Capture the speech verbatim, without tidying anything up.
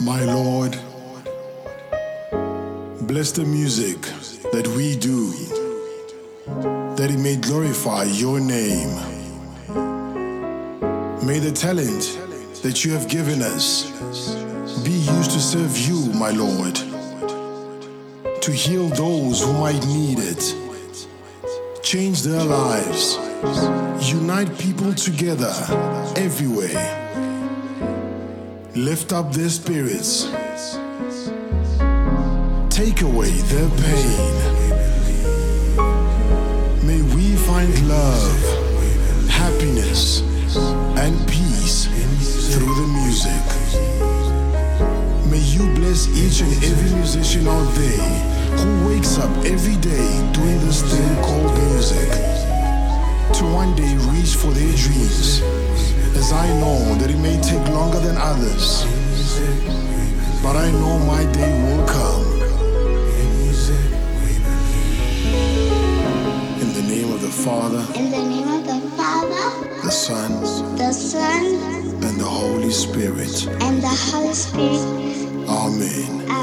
My Lord, bless the music that we do, that it may glorify your name. May the talent that you have given us be used to serve you, my Lord, to heal those who might need it, change their lives, unite people together everywhere, lift up their spirits, take away their pain. May we find love, happiness, and peace through the music. May you bless each and every musician out there who wakes up every day doing this thing called music, to one day reach for their dreams, as I know that it may take longer than others, but I know my day will come. In the name of the Father, In the name of the Father, the Son, the Son, and the Holy Spirit. and the Holy Spirit. Amen. Amen.